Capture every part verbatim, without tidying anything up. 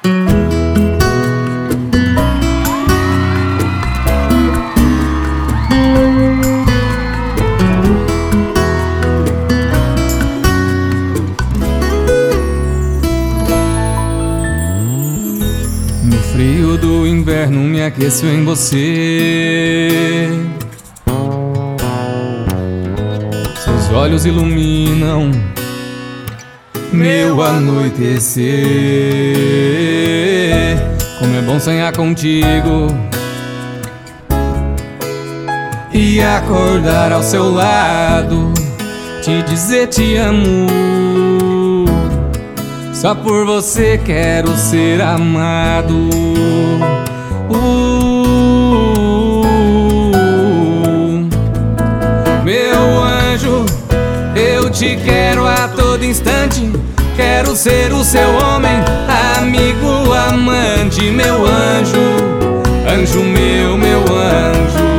No frio do inverno me aqueço em você. Seus olhos iluminam meu anoitecer. Como é bom sonhar contigo e acordar ao seu lado, te dizer te amo. Só por você quero ser amado. uh, Meu anjo, eu te quero a todo instante. Quero ser o seu homem, amigo, amante. Meu anjo, anjo meu, meu anjo.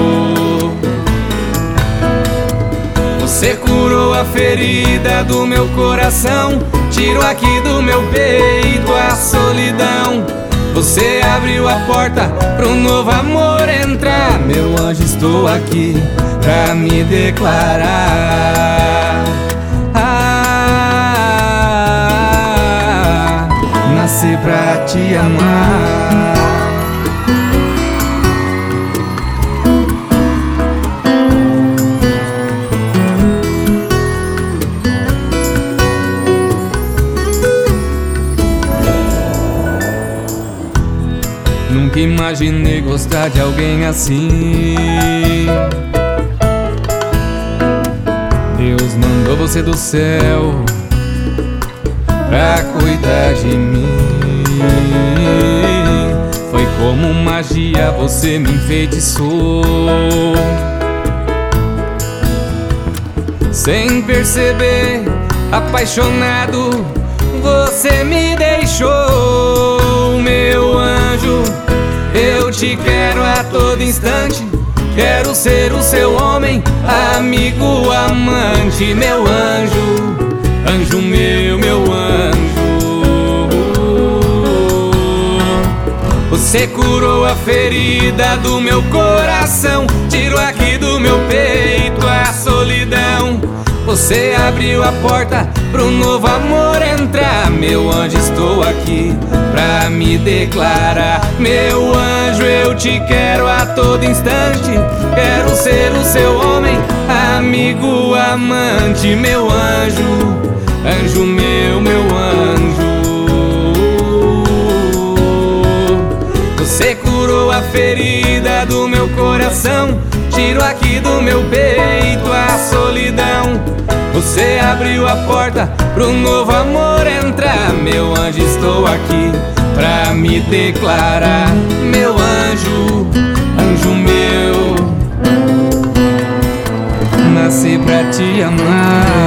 Você curou a ferida do meu coração, tirou aqui do meu peito a solidão. Você abriu a porta pro novo amor entrar. Meu anjo, estou aqui pra me declarar. Ah, nasci pra te amar. Nunca imaginei gostar de alguém assim. Deus mandou você do céu pra cuidar de mim. Foi como magia, você me enfeitiçou. Sem perceber, apaixonado, você me deixou. Meu anjo, eu te quero a todo instante. Quero ser o seu homem, amigo, amante. Meu anjo, anjo meu, meu anjo. Você curou a ferida do meu coração, tirou aqui do meu peito a solidão. Você abriu a porta pro novo amor entrar. Meu anjo, estou aqui pra me declarar. Meu anjo, eu te quero a todo instante. Quero ser o seu homem, amigo, amante. Meu anjo, anjo meu, meu anjo. Você curou a ferida do meu coração, tirou aqui do meu peito a solidão. Você abriu a porta pro novo amor entrar. Meu anjo, estou aqui pra me declarar. Meu anjo, anjo meu, nasci pra te amar.